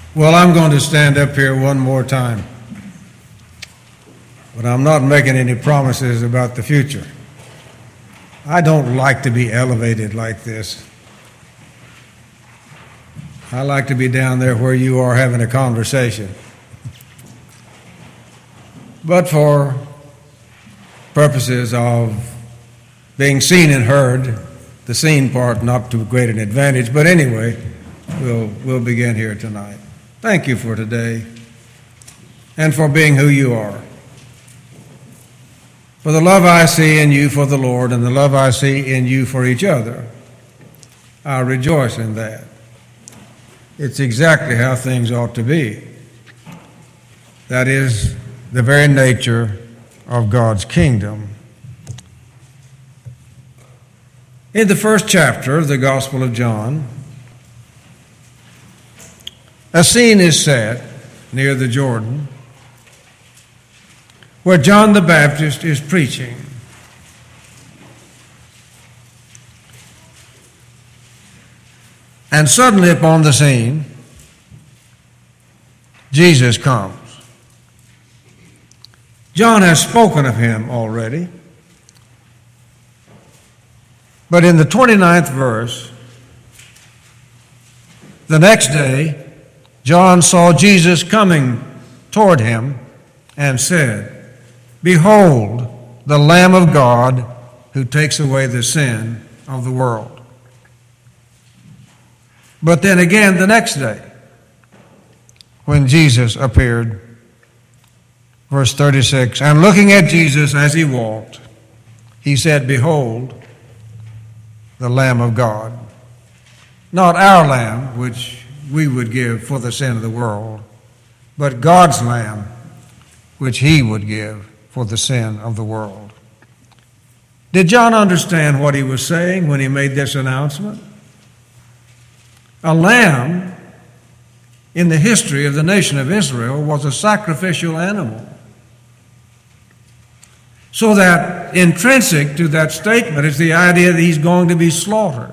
Well, I'm going to stand up here one more time, but I'm not making any promises about the future. I don't like to be elevated like this. I like to be down there where you are having a conversation. But for purposes of being seen and heard, the seen part not to great an advantage, but anyway, we'll begin here tonight. Thank you for today and for being who you are. For the love I see in you for the Lord and the love I see in you for each other, I rejoice in that. It's exactly how things ought to be. That is the very nature of God's kingdom. In the first chapter of the Gospel of John, a scene is set near the Jordan where John the Baptist is preaching. And suddenly upon the scene, Jesus comes. John has spoken of him already, but in the 29th verse, the next day, John saw Jesus coming toward him and said, "Behold, the Lamb of God who takes away the sin of the world." But then again the next day, when Jesus appeared, verse 36, and looking at Jesus as he walked, he said, "Behold, the Lamb of God." Not our lamb, which we would give for the sin of the world, but God's Lamb, which he would give for the sin of the world. Did John understand what he was saying when he made this announcement? A lamb in the history of the nation of Israel was a sacrificial animal. So that intrinsic to that statement is the idea that he's going to be slaughtered.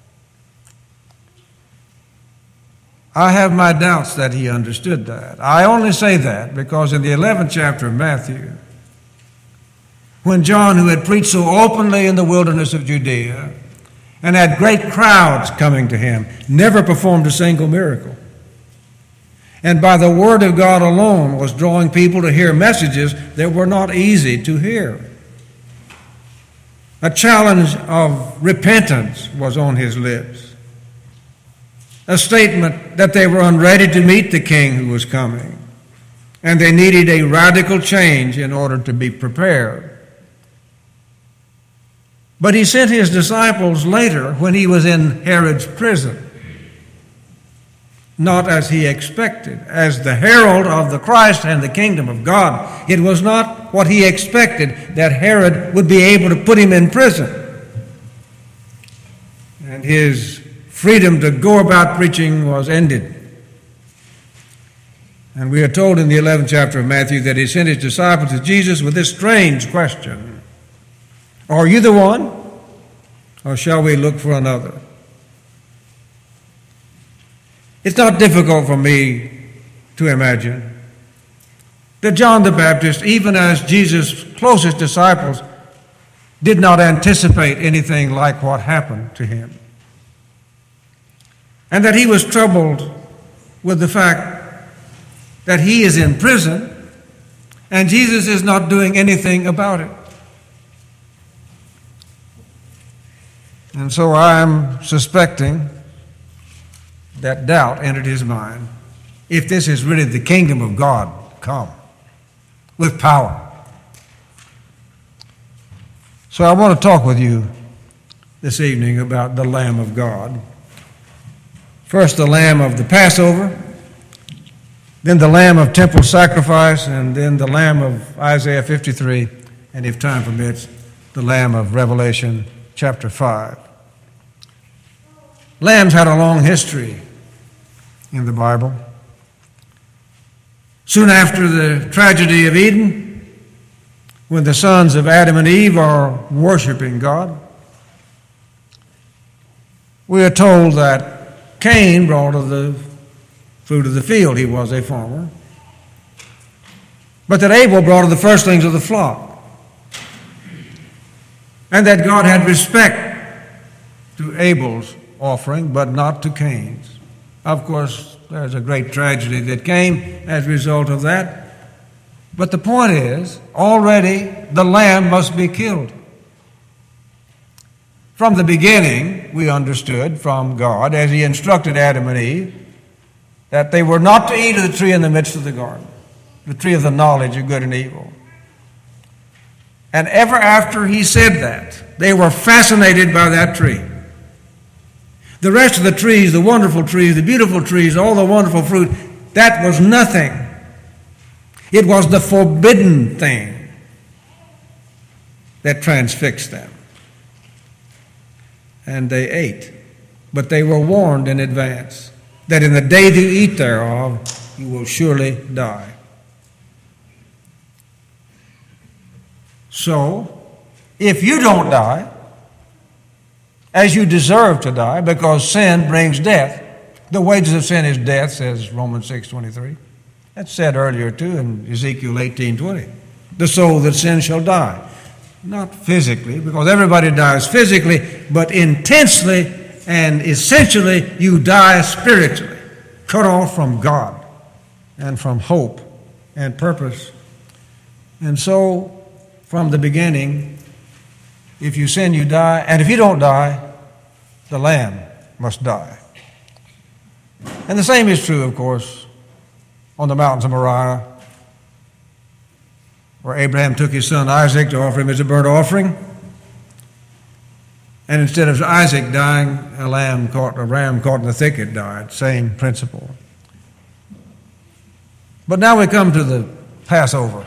I have my doubts that he understood that. I only say that because in the 11th chapter of Matthew, when John, who had preached so openly in the wilderness of Judea and had great crowds coming to him, never performed a single miracle, and by the word of God alone was drawing people to hear messages that were not easy to hear. A challenge of repentance was on his lips. A statement that they were unready to meet the king who was coming, and they needed a radical change in order to be prepared. But he sent his disciples later when he was in Herod's prison, not as he expected. As the herald of the Christ and the kingdom of God, it was not what he expected that Herod would be able to put him in prison. And his freedom to go about preaching was ended. And we are told in the 11th chapter of Matthew that he sent his disciples to Jesus with this strange question: "Are you the one, or shall we look for another?" It's not difficult for me to imagine that John the Baptist, even as Jesus' closest disciples, did not anticipate anything like what happened to him. And that he was troubled with the fact that he is in prison and Jesus is not doing anything about it. And so I'm suspecting that doubt entered his mind. If this is really the kingdom of God, come with power. So I want to talk with you this evening about the Lamb of God. First, the Lamb of the Passover, then the Lamb of temple sacrifice, and then the Lamb of Isaiah 53, and if time permits, the Lamb of Revelation chapter 5. Lambs had a long history in the Bible. Soon after the tragedy of Eden, when the sons of Adam and Eve are worshiping God, we are told that Cain brought of the fruit of the field. He was a farmer. But that Abel brought of the firstlings of the flock. And that God had respect to Abel's offering, but not to Cain's. Of course, there's a great tragedy that came as a result of that. But the point is, already the lamb must be killed. From the beginning, we understood from God, as He instructed Adam and Eve, that they were not to eat of the tree in the midst of the garden, the tree of the knowledge of good and evil. And ever after He said that, they were fascinated by that tree. The rest of the trees, the wonderful trees, the beautiful trees, all the wonderful fruit, that was nothing. It was the forbidden thing that transfixed them. And they ate. But they were warned in advance that in the day that you eat thereof, you will surely die. So, if you don't die, as you deserve to die, because sin brings death, the wages of sin is death, says Romans 6:23. That's said earlier too in Ezekiel 18:20. The soul that sins shall die. Not physically, because everybody dies physically, but intensely and essentially you die spiritually, cut off from God and from hope and purpose. And so, from the beginning, if you sin, you die, and if you don't die, the lamb must die. And the same is true, of course, on the mountains of Moriah, where Abraham took his son Isaac to offer him as a burnt offering. And instead of Isaac dying, a ram caught in the thicket died. Same principle. But now we come to the Passover.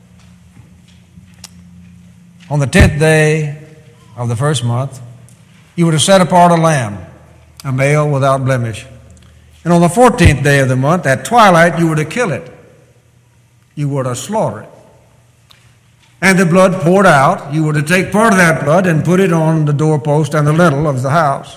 On the 10th day of the first month, you were to set apart a lamb, a male without blemish. And on the 14th day of the month, at twilight, you were to kill it. You were to slaughter it. And the blood poured out, you were to take part of that blood and put it on the doorpost and the lintel of the house.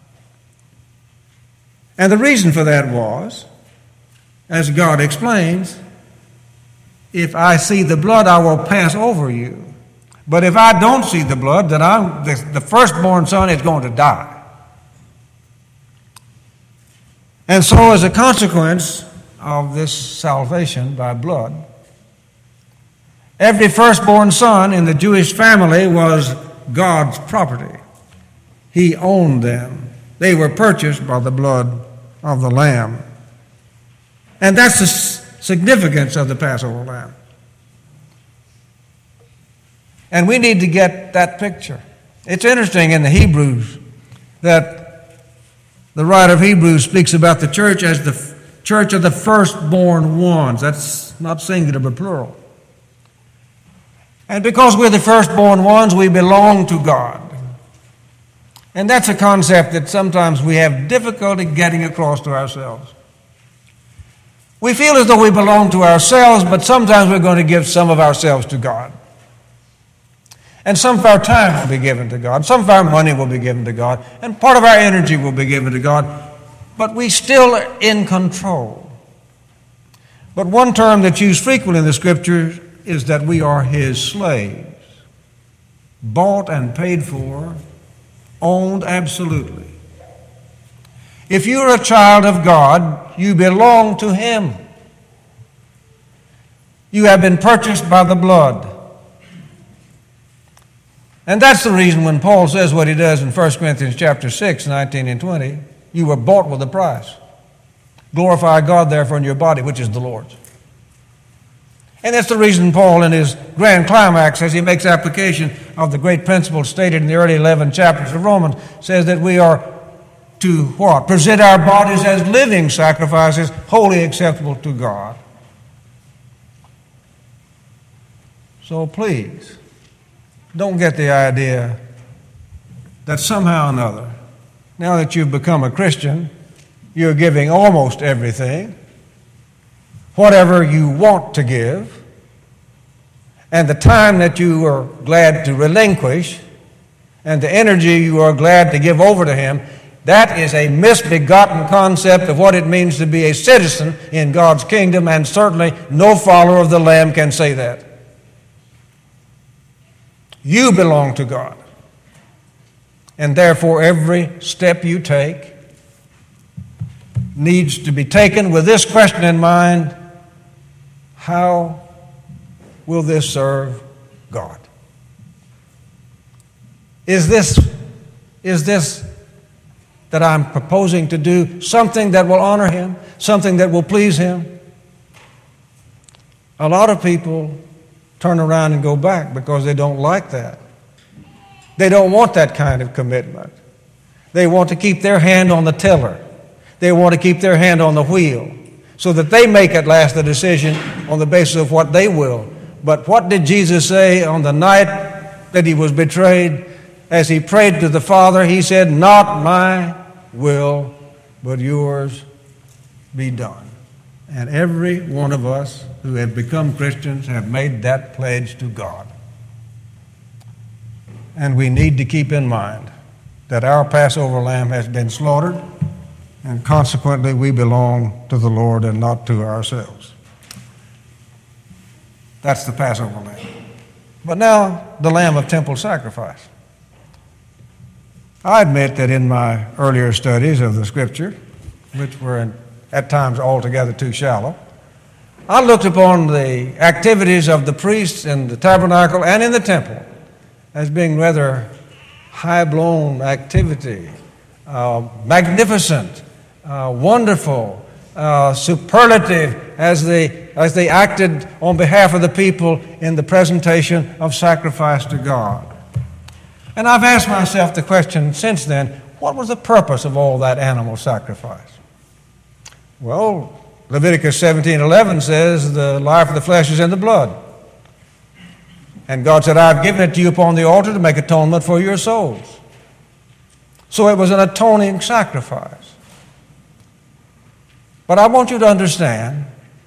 And the reason for that was, as God explains, if I see the blood, I will pass over you. But if I don't see the blood, then the firstborn son is going to die. And so as a consequence of this salvation by blood, every firstborn son in the Jewish family was God's property. He owned them. They were purchased by the blood of the Lamb. And that's the significance of the Passover lamb. And we need to get that picture. It's interesting in the Hebrews that the writer of Hebrews speaks about the church as the church of the firstborn ones. That's not singular but plural. And because we're the firstborn ones, we belong to God. And that's a concept that sometimes we have difficulty getting across to ourselves. We feel as though we belong to ourselves, but sometimes we're going to give some of ourselves to God. And some of our time will be given to God. Some of our money will be given to God. And part of our energy will be given to God. But we still are in control. But one term that's used frequently in the Scriptures is that we are His slaves. Bought and paid for, owned absolutely. If you're a child of God, you belong to Him. You have been purchased by the blood. And that's the reason when Paul says what he does in 1 Corinthians chapter 6, 19 and 20, you were bought with a price. Glorify God therefore in your body, which is the Lord's. And that's the reason Paul in his grand climax, as he makes application of the great principle stated in the early 11 chapters of Romans, says that we are to what? Present our bodies as living sacrifices, wholly acceptable to God. So please, don't get the idea that somehow or another, now that you've become a Christian, you're giving almost everything, whatever you want to give, and the time that you are glad to relinquish, and the energy you are glad to give over to Him, That is a misbegotten concept of what it means to be a citizen in God's kingdom, and certainly no follower of the Lamb can say that. You belong to God. And therefore, every step you take needs to be taken with this question in mind: how will this serve God? Is this that I'm proposing to do something that will honor Him, something that will please Him? A lot of people turn around and go back because they don't like that. They don't want that kind of commitment. They want to keep their hand on the tiller. They want to keep their hand on the wheel so that they make at last the decision on the basis of what they will. But what did Jesus say on the night that He was betrayed? As He prayed to the Father, He said, "Not my will, but yours be done." And every one of us who have become Christians have made that pledge to God. And we need to keep in mind that our Passover lamb has been slaughtered, and consequently we belong to the Lord and not to ourselves. That's the Passover lamb. But now, the lamb of temple sacrifice. I admit that in my earlier studies of the Scripture, which were at times altogether too shallow, I looked upon the activities of the priests in the tabernacle and in the temple as being rather high-blown activity, magnificent, wonderful, superlative, as they acted on behalf of the people in the presentation of sacrifice to God. And I've asked myself the question since then, what was the purpose of all that animal sacrifice? Well, Leviticus 17:11 says, "The life of the flesh is in the blood." And God said, "I've given it to you upon the altar to make atonement for your souls." So it was an atoning sacrifice. But I want you to understand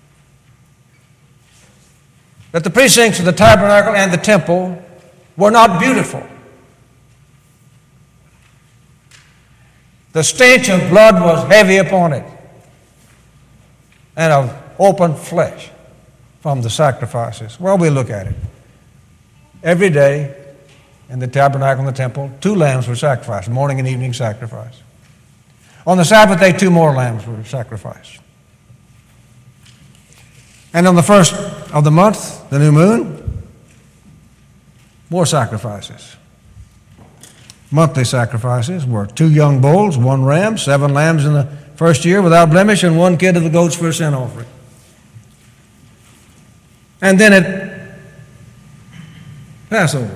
that the precincts of the tabernacle and the temple were not beautiful. The stench of blood was heavy upon it, and of open flesh from the sacrifices. Well, we look at it. Every day in the tabernacle and the temple, 2 lambs were sacrificed, morning and evening sacrifice. On the Sabbath day, 2 more lambs were sacrificed. And on the first of the month, the new moon, more sacrifices. Monthly sacrifices were 2 young bulls, 1 ram, 7 lambs in the first year without blemish, and 1 kid of the goats for a sin offering. And then at Passover,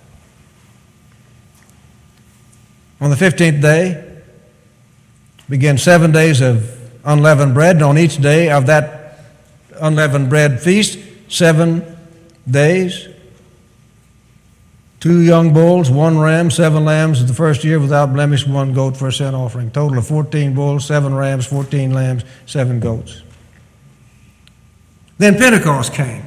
on the 15th day, begin 7 days of unleavened bread, and on each day of that unleavened bread feast, 7 days, 2 young bulls, 1 ram, 7 lambs of the first year without blemish, 1 goat for a sin offering. Total of 14 bulls, 7 rams, 14 lambs, 7 goats. Then Pentecost came.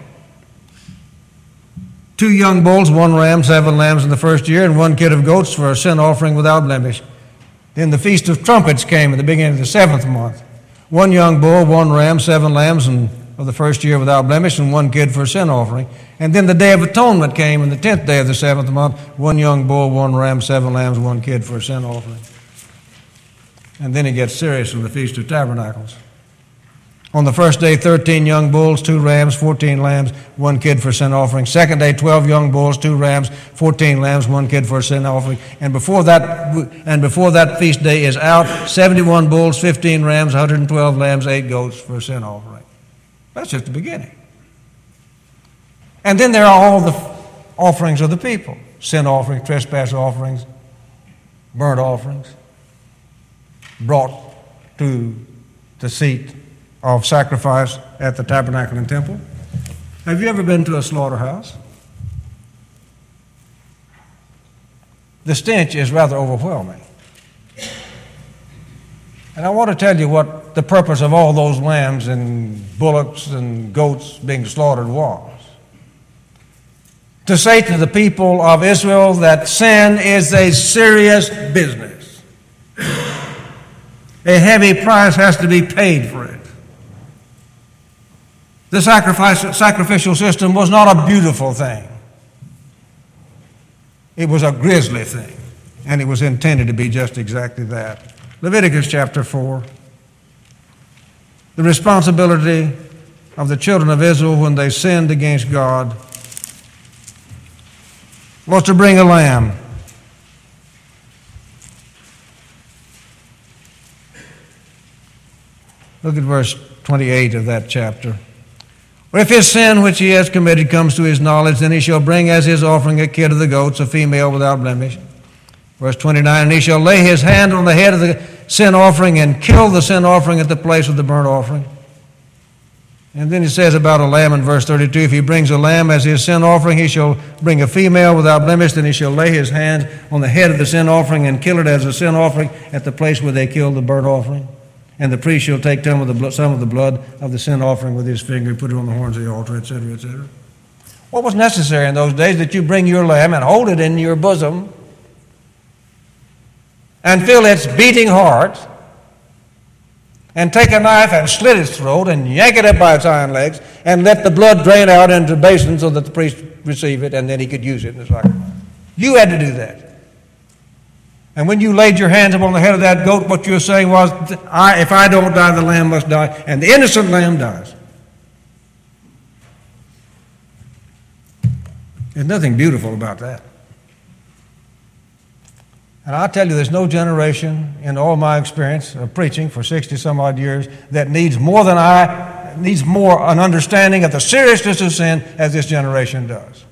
2 young bulls, 1 ram, 7 lambs in the first year, and 1 kid of goats for a sin offering without blemish. Then the Feast of Trumpets came at the beginning of the 7th month. 1 young bull, 1 ram, 7 lambs of the first year without blemish, and 1 kid for a sin offering. And then the Day of Atonement came on the 10th day of the 7th month. 1 young bull, 1 ram, 7 lambs, 1 kid for a sin offering. And then it gets serious on the Feast of Tabernacles. On the first day, 13 young bulls, 2 rams, 14 lambs, 1 kid for a sin offering. Second day, 12 young bulls, 2 rams, 14 lambs, 1 kid for a sin offering. And before that feast day is out, 71 bulls, 15 rams, 112 lambs, 8 goats for a sin offering. That's just the beginning. And then there are all the offerings of the people: sin offerings, trespass offerings, burnt offerings, brought to the seat of sacrifice at the tabernacle and temple. Have you ever been to a slaughterhouse? The stench is rather overwhelming. And I want to tell you what the purpose of all those lambs and bullocks and goats being slaughtered was. To say to the people of Israel that sin is a serious business. A heavy price has to be paid for it. The sacrificial system was not a beautiful thing. It was a grisly thing, and it was intended to be just exactly that. Leviticus chapter 4. The responsibility of the children of Israel when they sinned against God was to bring a lamb. Look at verse 28 of that chapter. Or if his sin which he has committed comes to his knowledge, then he shall bring as his offering a kid of the goats, a female without blemish. Verse 29, and he shall lay his hand on the head of the sin offering and kill the sin offering at the place of the burnt offering. And then he says about a lamb in verse 32, if he brings a lamb as his sin offering, he shall bring a female without blemish, then he shall lay his hand on the head of the sin offering and kill it as a sin offering at the place where they killed the burnt offering. And the priest shall take some of the blood of the sin offering with his finger and put it on the horns of the altar, etc., etc. What was necessary in those days? That you bring your lamb and hold it in your bosom and feel its beating heart and take a knife and slit its throat and yank it up by its hind legs and let the blood drain out into basins so that the priest receive it and then he could use it in the sacrifice. You had to do that. And when you laid your hands upon the head of that goat, what you were saying was, if I don't die, the lamb must die, and the innocent lamb dies. There's nothing beautiful about that. And I tell you, there's no generation in all my experience of preaching for 60-some-odd years that needs more an understanding of the seriousness of sin as this generation does.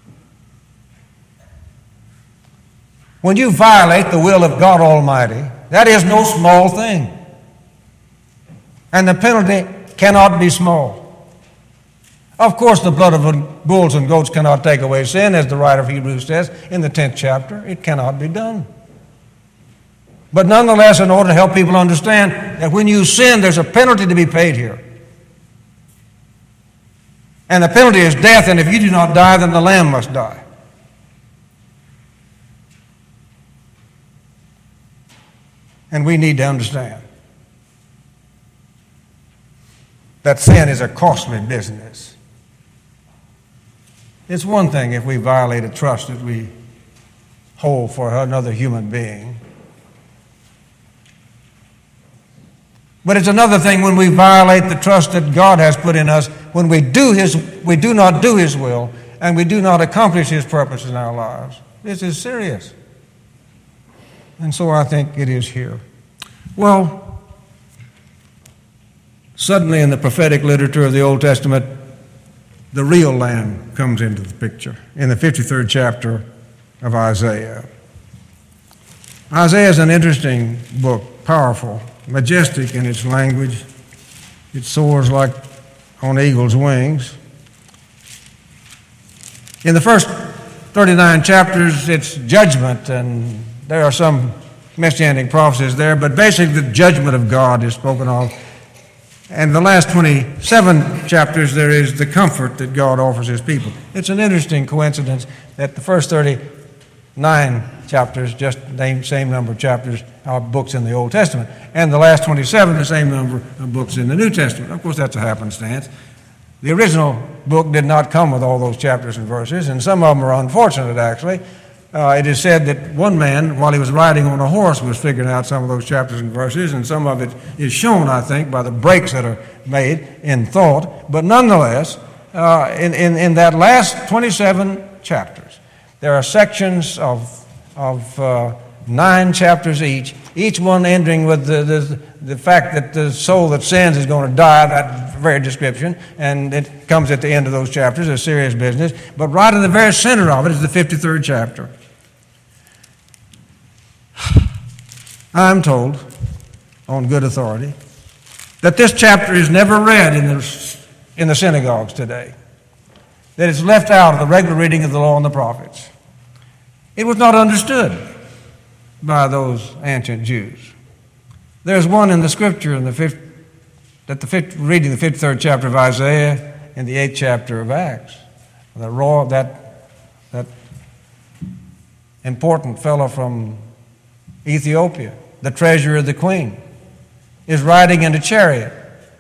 When you violate the will of God Almighty, that is no small thing. And the penalty cannot be small. Of course, the blood of bulls and goats cannot take away sin, as the writer of Hebrews says in the 10th chapter. It cannot be done. But nonetheless, in order to help people understand that when you sin, there's a penalty to be paid here. And the penalty is death, and if you do not die, then the lamb must die. And we need to understand that sin is a costly business. It's one thing if we violate a trust that we hold for another human being. But it's another thing when we violate the trust that God has put in us, when we do not do His will, and we do not accomplish His purpose in our lives. This is serious. And so I think it is here. Well, suddenly in the prophetic literature of the Old Testament, the real Lamb comes into the picture in the 53rd chapter of Isaiah. Isaiah is an interesting book, powerful, majestic in its language. It soars like on eagle's wings. In the first 39 chapters, it's judgment, and there are some messianic prophecies there, but basically the judgment of God is spoken of. And the last 27 chapters, there is the comfort that God offers His people. It's an interesting coincidence that the first 39 chapters, just the same number of chapters, are books in the Old Testament, and the last 27, the same number of books in the New Testament. Of course, that's a happenstance. The original book did not come with all those chapters and verses, and some of them are unfortunate, actually. It is said that one man, while he was riding on a horse, was figuring out some of those chapters and verses, and some of it is shown, I think, by the breaks that are made in thought. But nonetheless, in that last 27 chapters, there are sections of 9 chapters each one ending with the fact that the soul that sins is going to die, that very description, and it comes at the end of those chapters, a serious business. But right in the very center of it is the 53rd chapter. I'm told, on good authority, that this chapter is never read in the synagogues today, that it's left out of the regular reading of the law and the prophets. It was not understood by those ancient Jews. There's one in the Scripture reading the 53rd chapter of Isaiah and the 8th chapter of Acts. That important fellow from Ethiopia, the treasurer of the queen, is riding in a chariot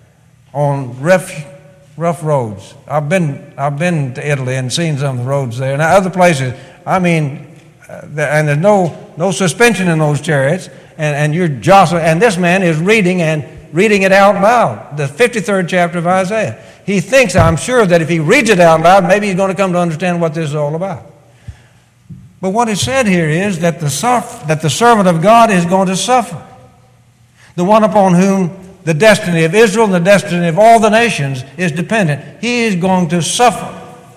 on rough roads. I've been to Italy and seen some of the roads there. Now, other places, and there's no suspension in those chariots, and you're jostling. And this man is reading it out loud, the 53rd chapter of Isaiah. He thinks, I'm sure, that if he reads it out loud, maybe he's going to come to understand what this is all about. But what is said here is that the servant of God is going to suffer. The one upon whom the destiny of Israel and the destiny of all the nations is dependent. He is going to suffer.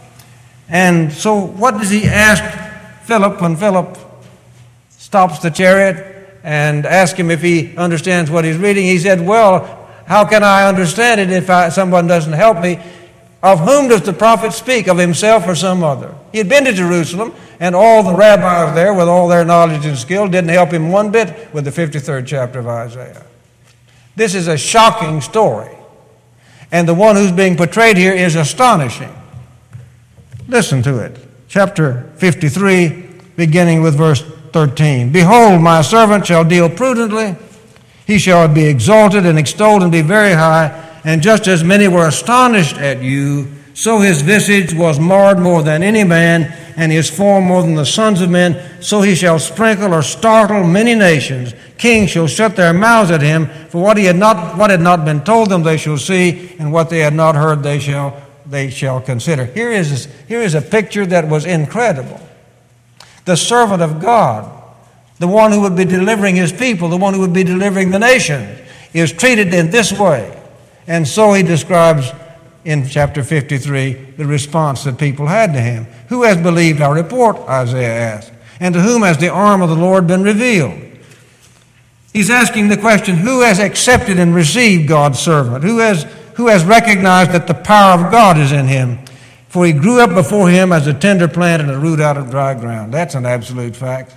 And so what does he ask Philip when Philip stops the chariot and asks him if he understands what he's reading? He said, well, how can I understand it if someone doesn't help me? Of whom does the prophet speak, of himself or some other? He had been to Jerusalem, and all the rabbis there, with all their knowledge and skill, didn't help him one bit with the 53rd chapter of Isaiah. This is a shocking story, and the one who's being portrayed here is astonishing. Listen to it. Chapter 53, beginning with verse 13. Behold, my servant shall deal prudently. He shall be exalted and extolled and be very high. And just as many were astonished at you, so his visage was marred more than any man, and his form more than the sons of men. So he shall sprinkle or startle many nations. Kings shall shut their mouths at him, for what had not been told them they shall see, and what they had not heard they shall consider. Here is a picture that was incredible. The servant of God, the one who would be delivering his people, the one who would be delivering the nations, is treated in this way. And so he describes in chapter 53 the response that people had to him. Who has believed our report, Isaiah asked, and to whom has the arm of the Lord been revealed? He's asking the question, who has accepted and received God's servant? Who has recognized that the power of God is in him? For he grew up before him as a tender plant and a root out of dry ground. That's an absolute fact.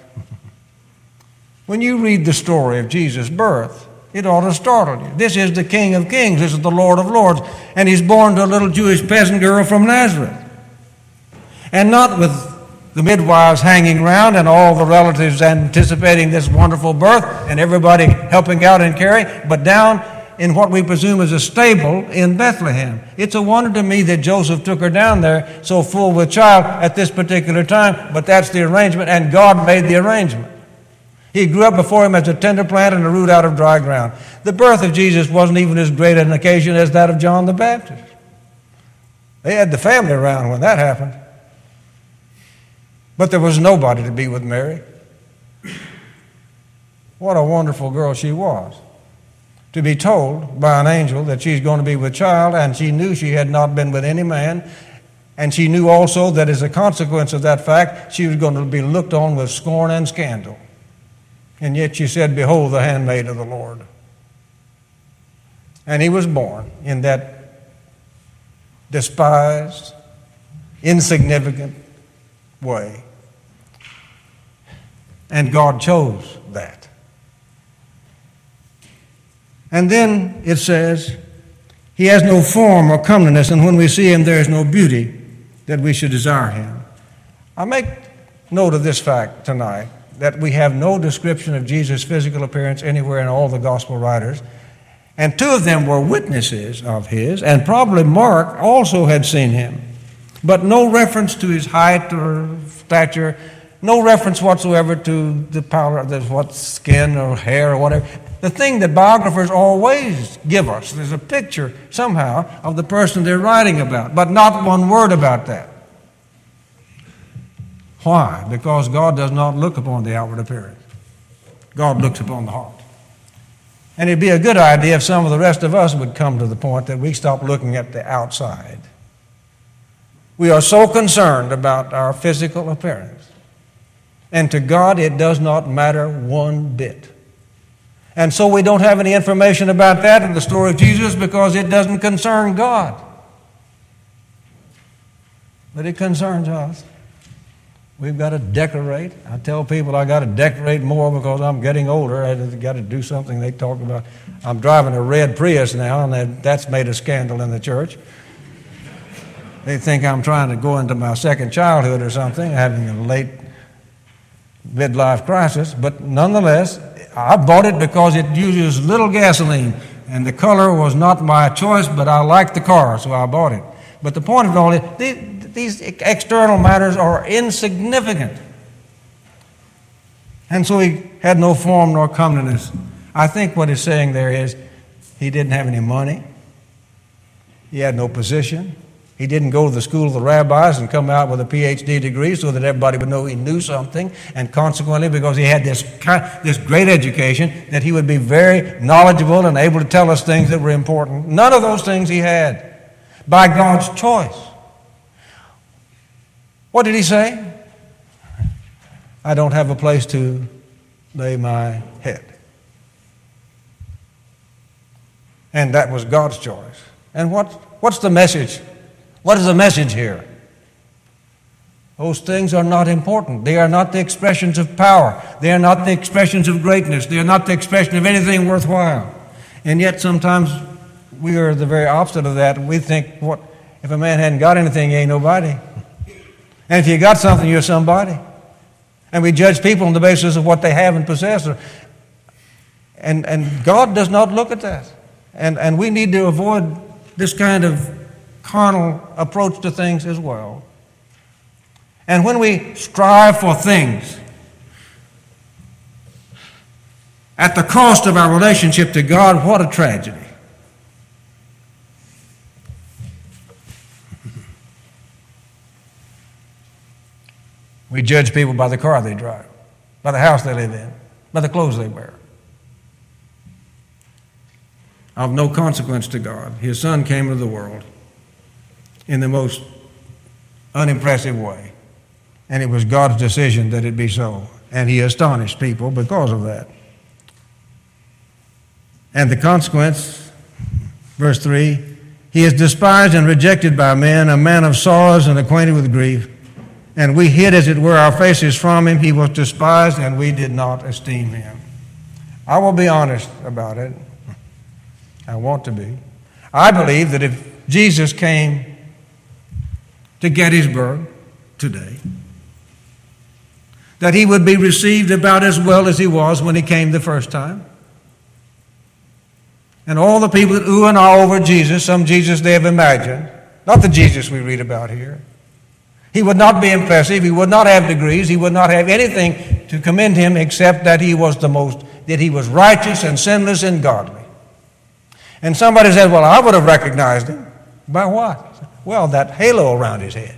When you read the story of Jesus' birth, it ought to startle you. This is the King of Kings. This is the Lord of Lords. And he's born to a little Jewish peasant girl from Nazareth. And not with the midwives hanging around and all the relatives anticipating this wonderful birth and everybody helping out and caring, but down in what we presume is a stable in Bethlehem. It's a wonder to me that Joseph took her down there so full with child at this particular time, but that's the arrangement, and God made the arrangement. He grew up before him as a tender plant and a root out of dry ground. The birth of Jesus wasn't even as great an occasion as that of John the Baptist. They had the family around when that happened. But there was nobody to be with Mary. What a wonderful girl she was. To be told by an angel that she's going to be with child, and she knew she had not been with any man, and she knew also that as a consequence of that fact, she was going to be looked on with scorn and scandal. And yet she said, behold, the handmaid of the Lord. And he was born in that despised, insignificant way. And God chose that. And then it says, he has no form or comeliness, and when we see him, there is no beauty that we should desire him. I make note of this fact tonight, that we have no description of Jesus' physical appearance anywhere in all the gospel writers. And two of them were witnesses of his, and probably Mark also had seen him. But no reference to his height or stature, no reference whatsoever to the power of what skin or hair or whatever. The thing that biographers always give us, there's a picture somehow of the person they're writing about, but not one word about that. Why? Because God does not look upon the outward appearance. God looks upon the heart. And it'd be a good idea if some of the rest of us would come to the point that we stop looking at the outside. We are so concerned about our physical appearance. And to God, it does not matter one bit. And so we don't have any information about that in the story of Jesus because it doesn't concern God. But it concerns us. We've got to decorate. I tell people I got to decorate more because I'm getting older. I've got to do something. They talk about, I'm driving a red Prius now, and that's made a scandal in the church. They think I'm trying to go into my second childhood or something, having a late midlife crisis. But nonetheless, I bought it because it uses little gasoline, and the color was not my choice, but I liked the car, so I bought it. But the point of it all is, these external matters are insignificant. And so he had no form nor comeliness. I think what he's saying there is he didn't have any money. He had no position. He didn't go to the school of the rabbis and come out with a PhD degree so that everybody would know he knew something. And consequently, because he had this great education, that he would be very knowledgeable and able to tell us things that were important. None of those things he had by God's choice. What did he say? I don't have a place to lay my head. And that was God's choice. And what's the message? What is the message here? Those things are not important. They are not the expressions of power. They are not the expressions of greatness. They are not the expression of anything worthwhile. And yet sometimes we are the very opposite of that. We think, what if a man hadn't got anything, he ain't nobody. And if you got something, you're somebody. And we judge people on the basis of what they have and possess. And God does not look at that. And we need to avoid this kind of carnal approach to things as well. And when we strive for things at the cost of our relationship to God, what a tragedy. We judge people by the car they drive, by the house they live in, by the clothes they wear. Of no consequence to God. His Son came into the world in the most unimpressive way. And it was God's decision that it be so. And he astonished people because of that. And the consequence, verse 3, he is despised and rejected by men, a man of sorrows and acquainted with grief. And we hid, as it were, our faces from him. He was despised, and we did not esteem him. I will be honest about it. I want to be. I believe that if Jesus came to Gettysburg today, that he would be received about as well as he was when he came the first time. And all the people that ooh and ah over Jesus, some Jesus they have imagined, not the Jesus we read about here. He would not be impressive. He would not have degrees. He would not have anything to commend him except that he was righteous and sinless and godly. And somebody said, well, I would have recognized him. By what? Well, that halo around his head.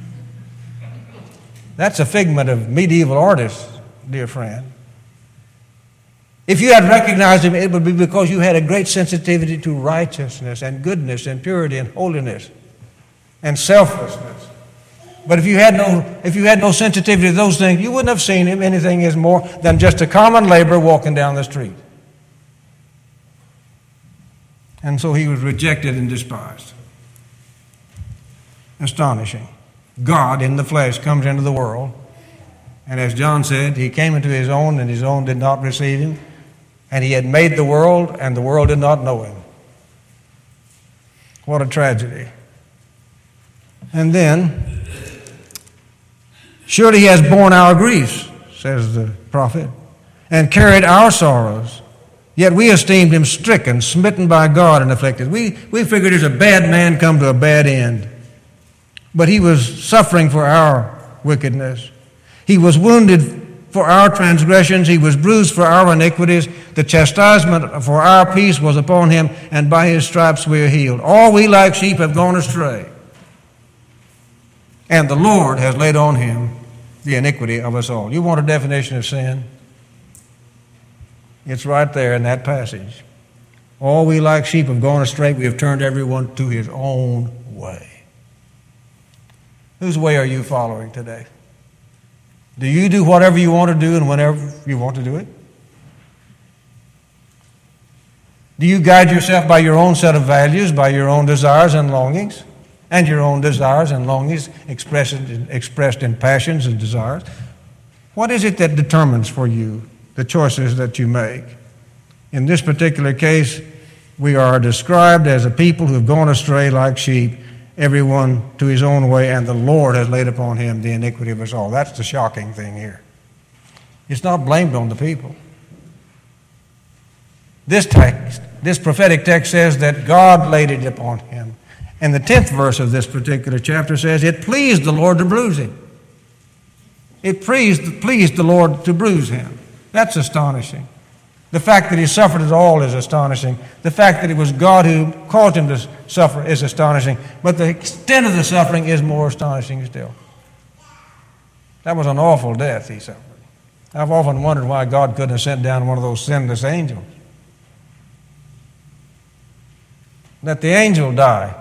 That's a figment of medieval artists, dear friend. If you had recognized him, it would be because you had a great sensitivity to righteousness and goodness and purity and holiness and selflessness. But if you had no sensitivity to those things, you wouldn't have seen him anything as more than just a common laborer walking down the street. And so he was rejected and despised. Astonishing. God in the flesh comes into the world. And as John said, he came into his own, and his own did not receive him. And he had made the world, and the world did not know him. What a tragedy. And then, surely he has borne our griefs, says the prophet, and carried our sorrows. Yet we esteemed him stricken, smitten by God, and afflicted. We figured as a bad man come to a bad end. But he was suffering for our wickedness. He was wounded for our transgressions. He was bruised for our iniquities. The chastisement for our peace was upon him, and by his stripes we are healed. All we like sheep have gone astray, and the Lord has laid on him the iniquity of us all. You want a definition of sin? It's right there in that passage. All we like sheep have gone astray. We have turned everyone to his own way. Whose way are you following today? Do you do whatever you want to do and whenever you want to do it? Do you guide yourself by your own set of values, by your own desires and longings, and your own desires and longings expressed in passions and desires? What is it that determines for you the choices that you make? In this particular case, we are described as a people who have gone astray like sheep, everyone to his own way, and the Lord has laid upon him the iniquity of us all. That's the shocking thing here. It's not blamed on the people. This text, this prophetic text says that God laid it upon him. And the 10th verse of this particular chapter says, it pleased the Lord to bruise him. It pleased the Lord to bruise him. That's astonishing. The fact that he suffered at all is astonishing. The fact that it was God who caused him to suffer is astonishing. But the extent of the suffering is more astonishing still. That was an awful death he suffered. I've often wondered why God couldn't have sent down one of those sinless angels. Let the angel die.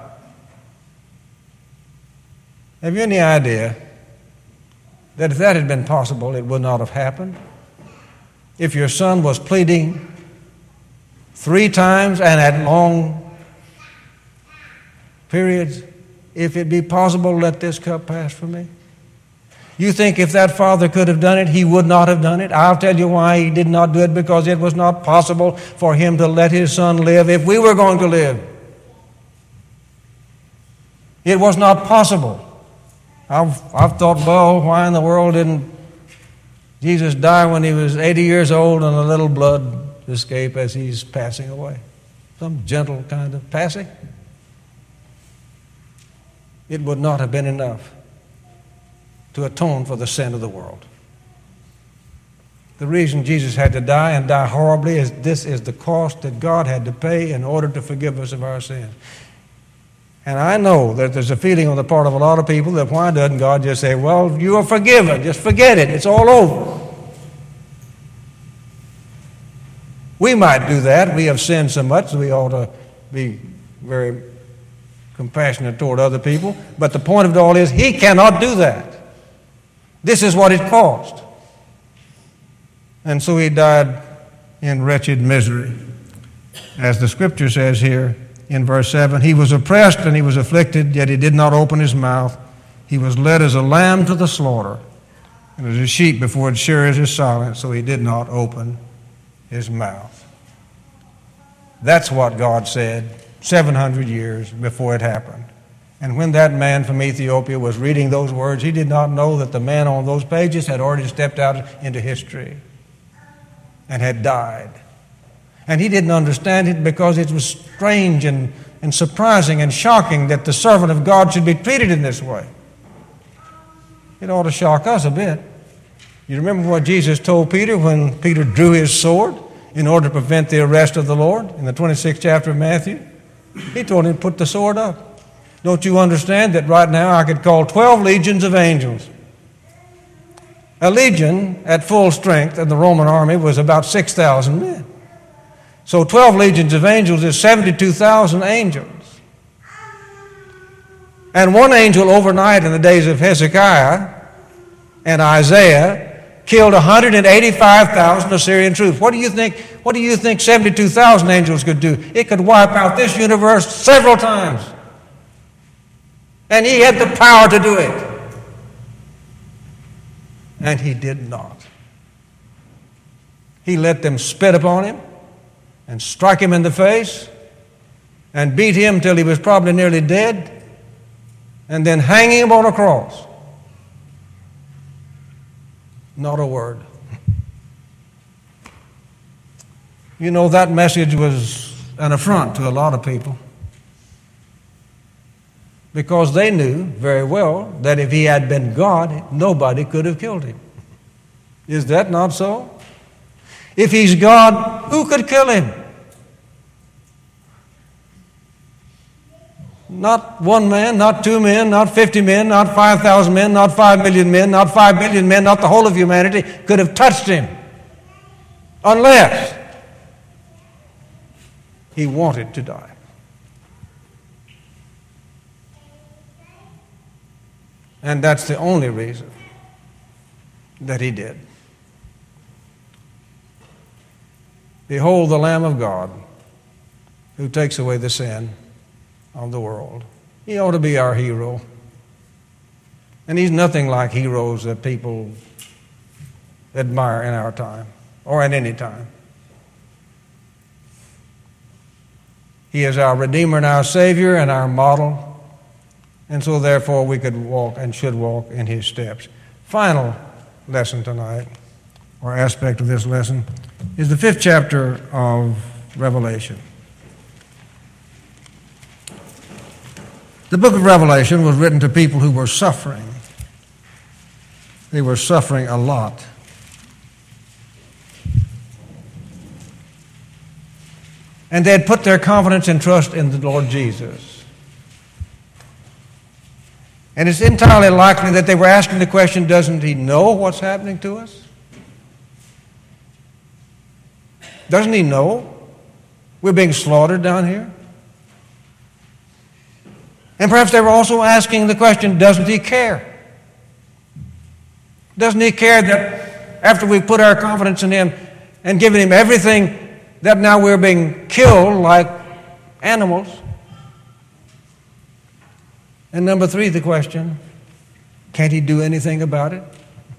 Have you any idea that if that had been possible, it would not have happened? If your son was pleading 3 times and at long periods, if it be possible, let this cup pass from me. You think if that father could have done it, he would not have done it? I'll tell you why he did not do it, because it was not possible for him to let his son live if we were going to live. It was not possible. I've thought, well, why in the world didn't Jesus die when he was 80 years old and a little blood escape as he's passing away? Some gentle kind of passing. It would not have been enough to atone for the sin of the world. The reason Jesus had to die and die horribly is this is the cost that God had to pay in order to forgive us of our sins. And I know that there's a feeling on the part of a lot of people that why doesn't God just say, well, you are forgiven, just forget it, it's all over. We might do that. We have sinned so much that we ought to be very compassionate toward other people. But the point of it all is he cannot do that. This is what it cost. And so he died in wretched misery. As the scripture says here, in verse 7, he was oppressed and he was afflicted, yet he did not open his mouth. He was led as a lamb to the slaughter, and as a sheep before its shearers is silent, so he did not open his mouth. That's what God said 700 years before it happened. And when that man from Ethiopia was reading those words, he did not know that the man on those pages had already stepped out into history and had died. And he didn't understand it because it was strange and surprising and shocking that the servant of God should be treated in this way. It ought to shock us a bit. You remember what Jesus told Peter when Peter drew his sword in order to prevent the arrest of the Lord in the 26th chapter of Matthew? He told him to put the sword up. Don't you understand that right now I could call 12 legions of angels? A legion at full strength in the Roman army was about 6,000 men. So 12 legions of angels is 72,000 angels. And one angel overnight in the days of Hezekiah and Isaiah killed 185,000 Assyrian troops. What do you think 72,000 angels could do? It could wipe out this universe several times. And he had the power to do it. And he did not. He let them spit upon him and strike him in the face and beat him till he was probably nearly dead and then hang him on a cross. Not a word. You know, that message was an affront to a lot of people because they knew very well that if he had been God, nobody could have killed him. Is that not so? If he's God, who could kill him? Not one man, not 2 men, not 50 men, not 5,000 men, not 5 million men, not 5 billion men, not the whole of humanity could have touched him unless he wanted to die. And that's the only reason that he did. Behold the Lamb of God who takes away the sin of the world. He ought to be our hero. And he's nothing like heroes that people admire in our time or at any time. He is our Redeemer and our Savior and our model. And so therefore we could walk and should walk in his steps. Final lesson tonight, or aspect of this lesson, is the 5th chapter of Revelation. The book of Revelation was written to people who were suffering. They were suffering a lot. And they had put their confidence and trust in the Lord Jesus. And it's entirely likely that they were asking the question, doesn't he know what's happening to us? Doesn't he know we're being slaughtered down here? And perhaps they were also asking the question, doesn't he care? Doesn't he care that after we put our confidence in him and given him everything, that now we're being killed like animals? And number three, the question, can't he do anything about it?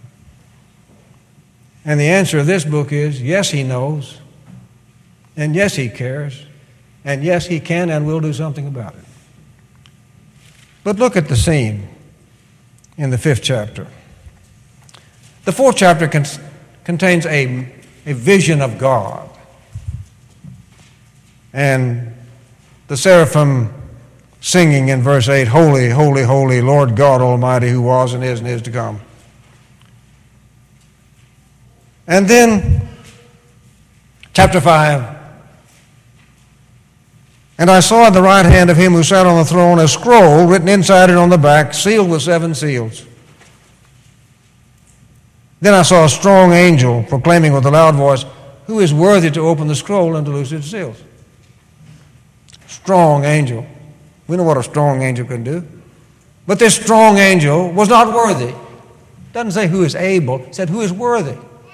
And the answer of this book is, yes, he knows. And yes, he cares. And yes, he can and will do something about it. But look at the scene in the 5th chapter. The 4th chapter contains a vision of God. And the seraphim singing in verse 8, Holy, holy, holy, Lord God Almighty, who was and is to come. And then, chapter 5, and I saw in the right hand of him who sat on the throne a scroll written inside it on the back, sealed with 7 seals. Then I saw a strong angel proclaiming with a loud voice, Who is worthy to open the scroll and to loose its seals? Strong angel. We know what a strong angel can do. But this strong angel was not worthy. It doesn't say who is able. It said who is worthy.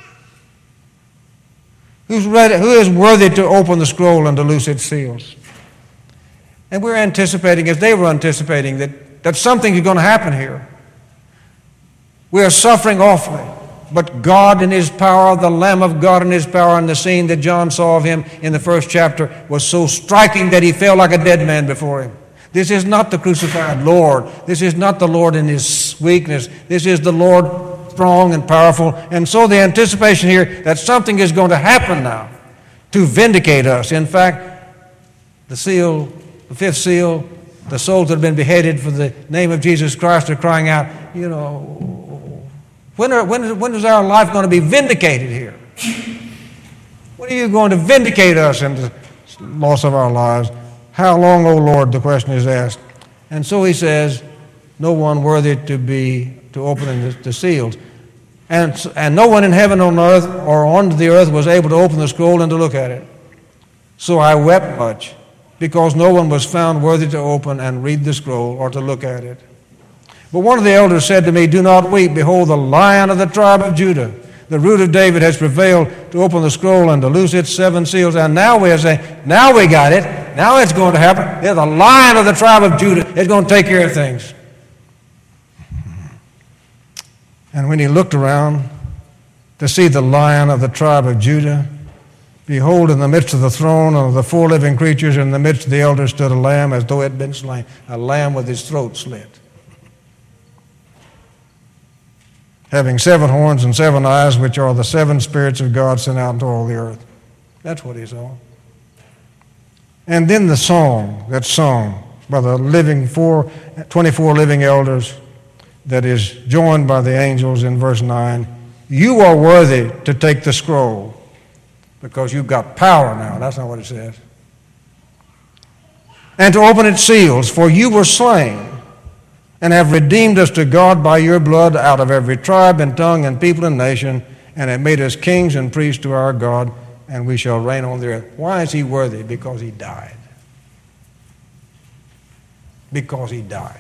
Who is worthy to open the scroll and to loose its seals? And we're anticipating, as they were anticipating, that something is going to happen here. We are suffering awfully. But God in his power, the Lamb of God in his power, and the scene that John saw of him in the 1st chapter was so striking that he fell like a dead man before him. This is not the crucified Lord. This is not the Lord in his weakness. This is the Lord strong and powerful. And so the anticipation here that something is going to happen now to vindicate us. In fact, the seal, the 5th seal, the souls that have been beheaded for the name of Jesus Christ are crying out, when is our life going to be vindicated here? When are you going to vindicate us in the loss of our lives? How long, O Lord, the question is asked. And so he says, no one worthy to open the seals. And no one in heaven, on earth, or on the earth was able to open the scroll and to look at it. So I wept much, because no one was found worthy to open and read the scroll or to look at it. But one of the elders said to me, Do not weep. Behold, the Lion of the tribe of Judah, the Root of David, has prevailed to open the scroll and to loose its 7 seals. And now we are saying, now we got it. Now it's going to happen. Yeah, the Lion of the tribe of Judah is going to take care of things. And when he looked around to see the Lion of the tribe of Judah, behold, in the midst of the throne of the 4 living creatures, in the midst of the elders stood a lamb as though it had been slain, a lamb with his throat slit, having 7 horns and 7 eyes, which are the 7 spirits of God sent out into all the earth. That's what he saw. And then the song that's sung by the 24 living elders, that is joined by the angels in verse 9. You are worthy to take the scroll, because you've got power now. That's not what it says. And to open its seals, for you were slain and have redeemed us to God by your blood out of every tribe and tongue and people and nation, and have made us kings and priests to our God, and we shall reign on the earth. Why is he worthy? Because he died. Because he died.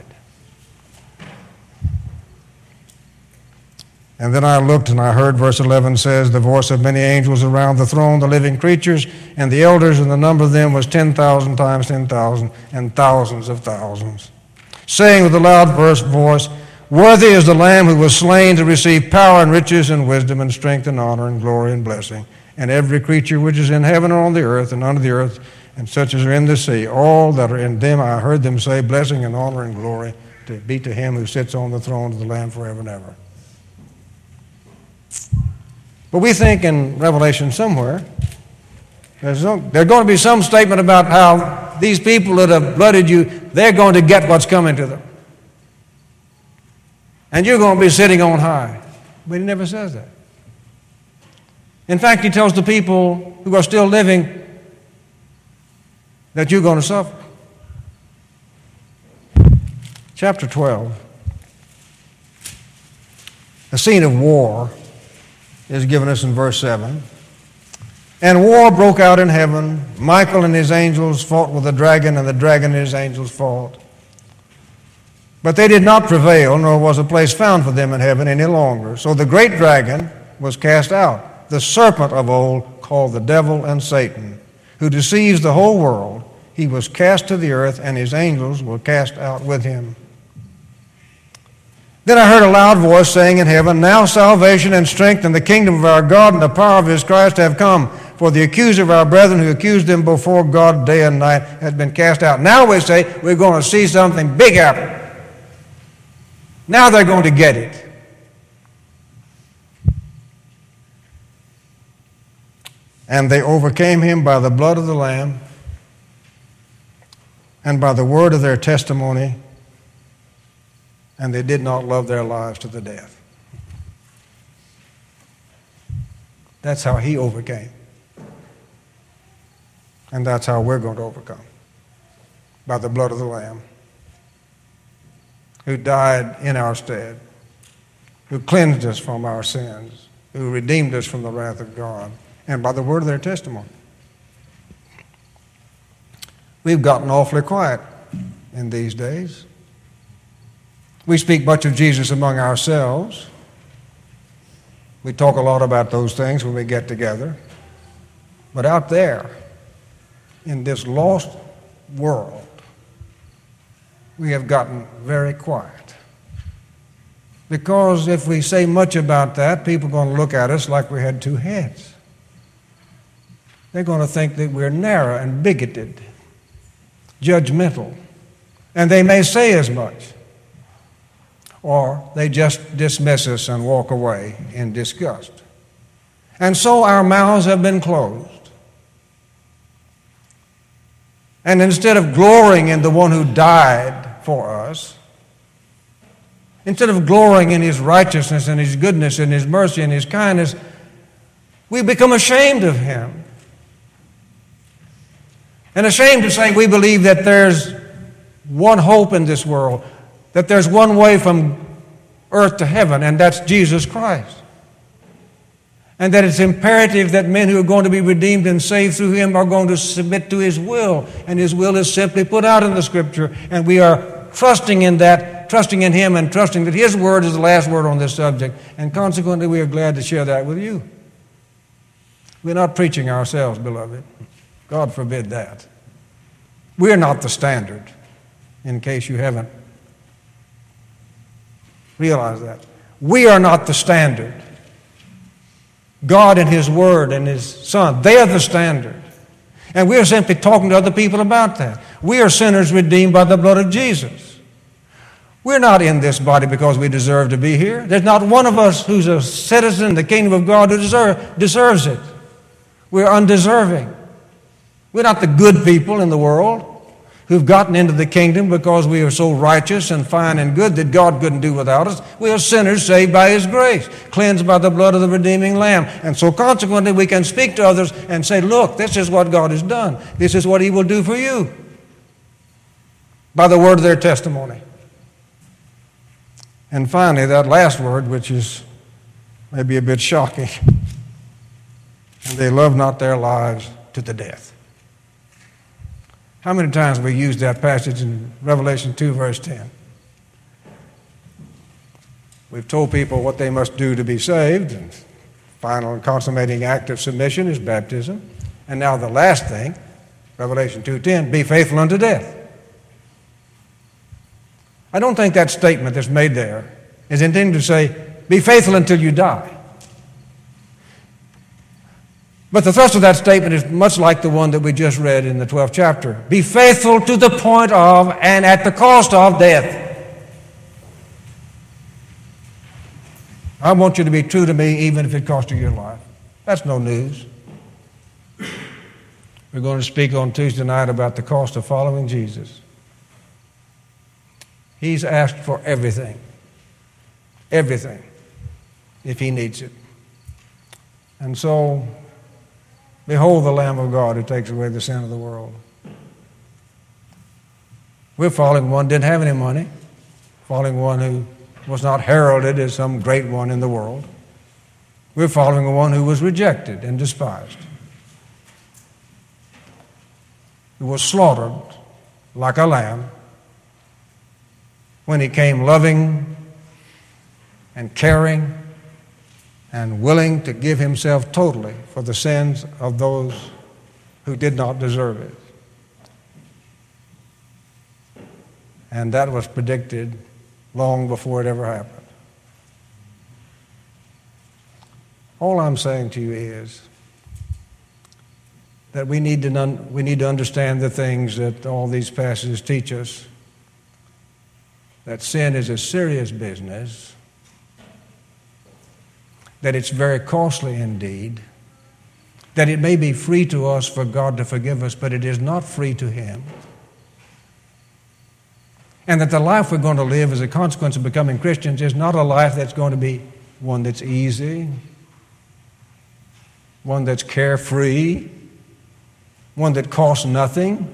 And then I looked and I heard, verse 11 says, the voice of many angels around the throne, the living creatures, and the elders, and the number of them was 10,000 times 10,000, and thousands of thousands, saying with a loud voice, Worthy is the Lamb who was slain to receive power and riches and wisdom and strength and honor and glory and blessing. And every creature which is in heaven or on the earth and under the earth, and such as are in the sea, all that are in them, I heard them say, Blessing and honor and glory to be to him who sits on the throne of the Lamb forever and ever. But we think in Revelation somewhere There's going to be some statement about how these people that have blooded you, they're going to get what's coming to them. And you're going to be sitting on high. But he never says that. In fact, he tells the people who are still living that you're going to suffer. Chapter 12. The scene of war is given us in verse 7. And war broke out in heaven. Michael and his angels fought with the dragon, and the dragon and his angels fought. But they did not prevail, nor was a place found for them in heaven any longer. So the great dragon was cast out, the serpent of old, called the devil and Satan, who deceives the whole world. He was cast to the earth, and his angels were cast out with him. Then I heard a loud voice saying in heaven, Now salvation and strength and the kingdom of our God and the power of his Christ have come. For the accuser of our brethren who accused them before God day and night has been cast out. Now we say we're going to see something big happen. Now they're going to get it. And they overcame him by the blood of the Lamb and by the word of their testimony, and they did not love their lives to the death. That's how he overcame. And that's how we're going to overcome. By the blood of the Lamb, who died in our stead, who cleansed us from our sins, who redeemed us from the wrath of God, and by the word of their testimony. We've gotten awfully quiet in these days. We speak much of Jesus among ourselves. We talk a lot about those things when we get together. But out there, in this lost world, we have gotten very quiet. Because if we say much about that, people are going to look at us like we had two heads. They're going to think that we're narrow and bigoted, judgmental, and they may say as much. Or they just dismiss us and walk away in disgust. And so our mouths have been closed. And instead of glorying in the one who died for us, instead of glorying in his righteousness and his goodness and his mercy and his kindness, we become ashamed of him. And ashamed to say we believe that there's one hope in this world, that there's one way from earth to heaven, and that's Jesus Christ. And that it's imperative that men who are going to be redeemed and saved through him are going to submit to his will. And his will is simply put out in the Scripture. And we are trusting in that, trusting in him, and trusting that his word is the last word on this subject. And consequently, we are glad to share that with you. We're not preaching ourselves, beloved. God forbid that. We're not the standard, in case you haven't realized that. We are not the standard. God and his word and his son, they are the standard. And we are simply talking to other people about that. We are sinners redeemed by the blood of Jesus. We're not in this body because we deserve to be here. There's not one of us who's a citizen in the kingdom of God who deserves it. We're undeserving. We're not the good people in the world who've gotten into the kingdom because we are so righteous and fine and good that God couldn't do without us. We are sinners saved by his grace, cleansed by the blood of the redeeming Lamb. And so consequently we can speak to others and say, look, this is what God has done. This is what he will do for you by the word of their testimony. And finally, that last word, which is maybe a bit shocking, and they love not their lives to the death. How many times have we used that passage in Revelation 2, verse 10? We've told people what they must do to be saved, and final and consummating act of submission is baptism. And now the last thing, Revelation 2:10, be faithful unto death. I don't think that statement that's made there is intended to say, be faithful until you die. But the thrust of that statement is much like the one that we just read in the 12th chapter. Be faithful to the point of and at the cost of death. I want you to be true to me even if it costs you your life. That's no news. We're going to speak on Tuesday night about the cost of following Jesus. He's asked for everything, if he needs it. And so, behold the Lamb of God who takes away the sin of the world. We're following one who didn't have any money, following one who was not heralded as some great one in the world. We're following one who was rejected and despised, who was slaughtered like a lamb when he came loving and caring and willing to give himself totally for the sins of those who did not deserve it. And that was predicted long before it ever happened. All I'm saying to you is that we need to understand the things that all these passages teach us, that sin is a serious business, that it's very costly indeed, that it may be free to us for God to forgive us, but it is not free to Him, and that the life we're going to live as a consequence of becoming Christians is not a life that's going to be one that's easy, one that's carefree, one that costs nothing.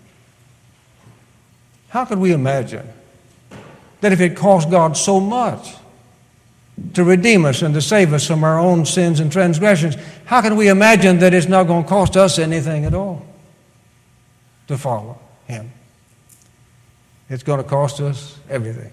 How could we imagine that if it cost God so much to redeem us and to save us from our own sins and transgressions, how can we imagine that it's not going to cost us anything at all to follow Him? It's going to cost us everything.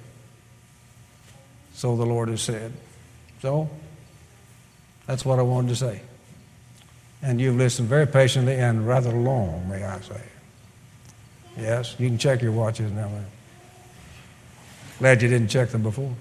So the Lord has said. So, that's what I wanted to say. And you've listened very patiently and rather long, may I say. Yes, you can check your watches now. Glad you didn't check them before.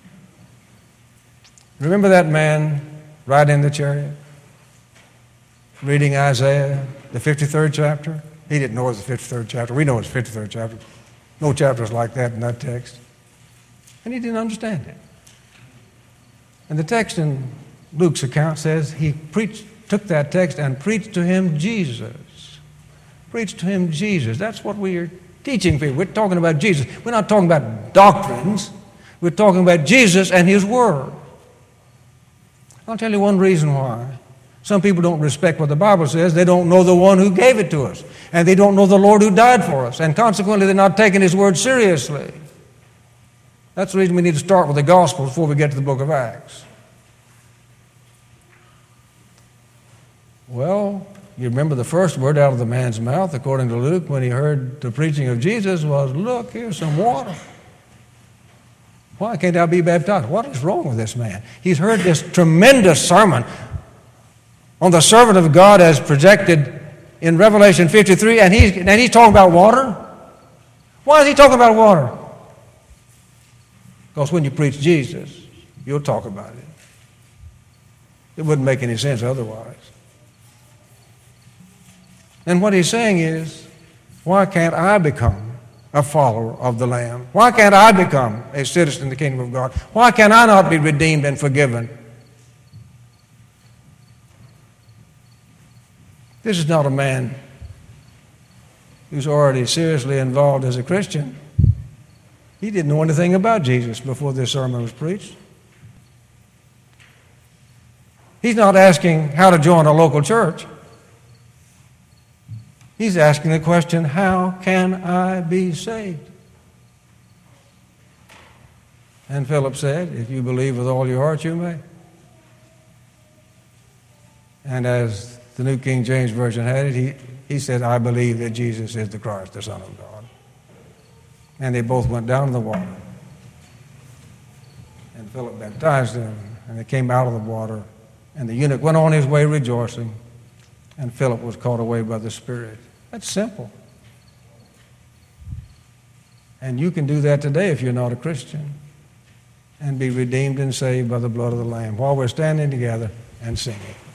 Remember that man riding in the chariot, reading Isaiah, the 53rd chapter? He didn't know it was the 53rd chapter. We know it's the 53rd chapter. No chapters like that in that text. And he didn't understand it. And the text in Luke's account says he took that text and preached to him Jesus. Preached to him Jesus. That's what we are teaching people. We're talking about Jesus. We're not talking about doctrines. We're talking about Jesus and His Word. I'll tell you one reason why. Some people don't respect what the Bible says. They don't know the one who gave it to us. And they don't know the Lord who died for us. And consequently, they're not taking His Word seriously. That's the reason we need to start with the Gospel before we get to the book of Acts. Well, you remember the first word out of the man's mouth, according to Luke, when he heard the preaching of Jesus was, "Look, here's some water. Why can't I be baptized?" What is wrong with this man? He's heard this tremendous sermon on the servant of God as projected in Revelation 53, and he's talking about water? Why is he talking about water? Because when you preach Jesus, you'll talk about it. It wouldn't make any sense otherwise. And what he's saying is, why can't I become a follower of the Lamb? Why can't I become a citizen of the kingdom of God? Why can I not be redeemed and forgiven? This is not a man who's already seriously involved as a Christian. He didn't know anything about Jesus before this sermon was preached. He's not asking how to join a local church. He's asking the question, how can I be saved? And Philip said, if you believe with all your heart, you may. And as the New King James Version had it, he said, I believe that Jesus is the Christ, the Son of God. And they both went down to the water. And Philip baptized them, and they came out of the water. And the eunuch went on his way rejoicing, and Philip was caught away by the Spirit. That's simple. And you can do that today if you're not a Christian, and be redeemed and saved by the blood of the Lamb while we're standing together and singing.